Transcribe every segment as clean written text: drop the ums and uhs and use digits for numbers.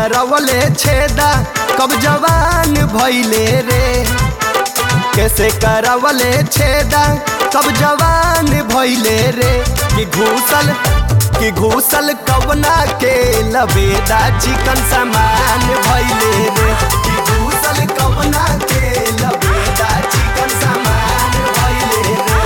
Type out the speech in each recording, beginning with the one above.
करवले छेदा कब जवान भइले रे। कैसे करवले छेदा कब जवान भइले रे। कि घूसल कवना के लबेदा चिकन सामान भइले रे। कि घूसल कवना के लबेदा चिकन सामान भइले रे।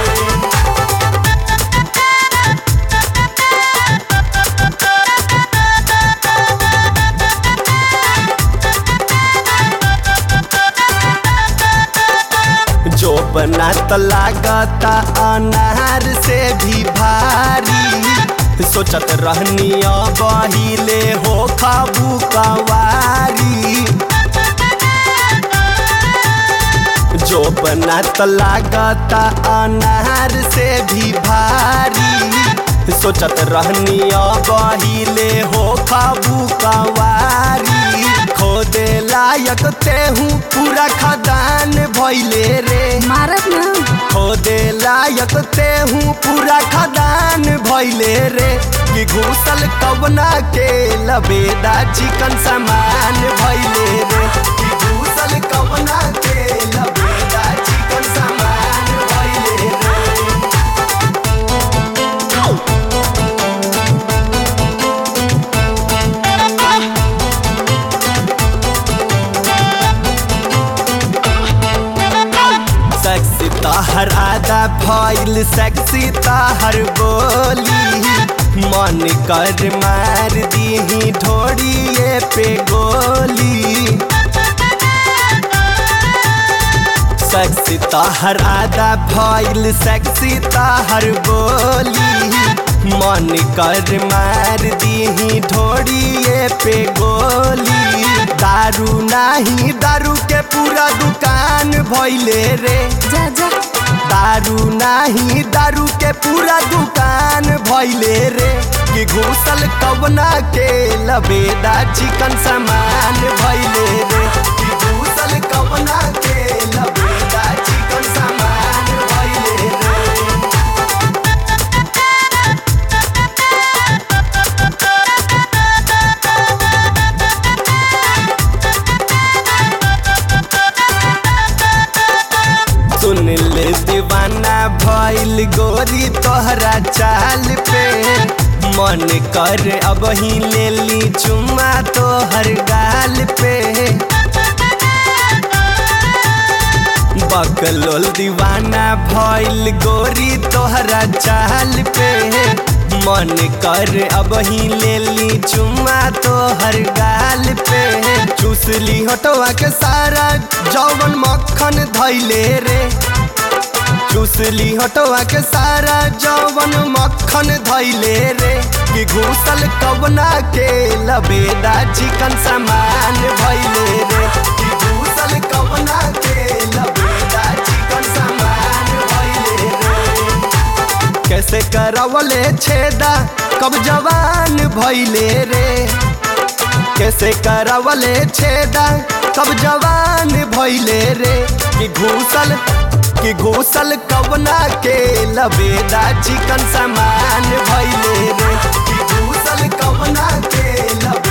जो बना तो लागता अनार से भी भारी। सोचत रहनी बहिले हो खाबू कवारी। जो बना तो लागता अनार से भी भारी। सोचत रहनी बहिले हो खाबू कवारी। खोदे लायक तेहू पूरा खदान भइले रे। मारत ना खोदे लायक तेहू पूरा खदान भइले रे। कि घूसल कवना के लबेदा चिकन सामान भइले रे। कि घूसल कवना के लबेदा चिकन सामान भइले रे। सेक्सी ताहर आदा भइल सेक्सी ताहर बोली। मन कर मार दीही ढोड़िए पे गोली। सेक्सी ताहर आदा भइल सेक्सी ताहर बोली। मन कर मार दीही ढोड़िए पे गोली। दारू नाही दारू के पूरा दुकान भइले रे। जा जा दारू नाही दारू के पूरा दुकान भइले रे। कि घूसल कवना के लबेदा चिकन सामान भइले रे। कि घूसल कवना के लबेदा चिकन सामान भइले रे। सुन ले दीवाना भइल गोरी तोहरा चाल पे। मन कर अब ही ले ली चुम्मा तोहर गाल पे। बकलोल दीवाना भइल गोरी तोहरा चाल पे। मन कर अब ही ले ली चुम्मा तोहर गाल पे। चूसली हटवा के सारा जौवन मक्खन धइले रे। चूसली हटवा के सारा जौवन मक्खन धइले रे। कि घूसल कवना के लबेदा चिकन सामान भइले रे। कि घूसल कवना के लबेदा चिकन सामान भइले रे। कैसे करवले छेदा कब जवान भइले रे। कैसे करवले छेदा कब जवान भइले रे। कि घूसल कवना के लबेदा चिकन सामान भइले रे। कि घूसल कवना के लबेदा